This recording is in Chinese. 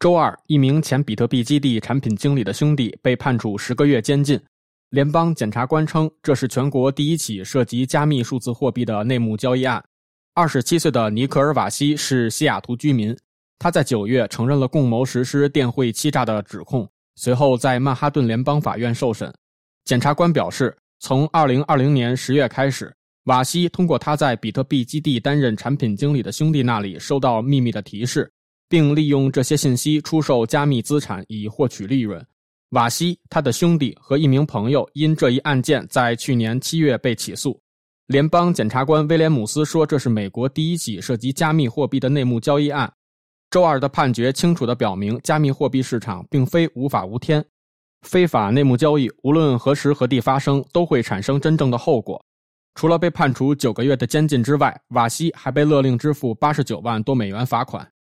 周二，一名前比特币基地产品经理的兄弟被判处10个月监禁。联邦检察官称，这是全国第一起涉及加密数字货币的内幕交易案。27岁的尼克尔·瓦西是西雅图居民，他在9月承认了共谋实施电汇欺诈的指控，随后在曼哈顿联邦法院受审。检察官表示，从2020年10月开始，瓦西通过他在比特币基地担任产品经理的兄弟那里收到秘密的提示，并利用这些信息出售加密资产以获取利润。瓦西、他的兄弟和一名朋友因这一案件在去年7月被起诉。联邦检察官威廉姆斯说，这是美国第一起涉及加密货币的内幕交易案。周二的判决清楚地表明，加密货币市场并非无法无天，非法内幕交易无论何时何地发生，都会产生真正的后果。除了被判处9个月的监禁之外，瓦西还被勒令支付89万多美元罚款。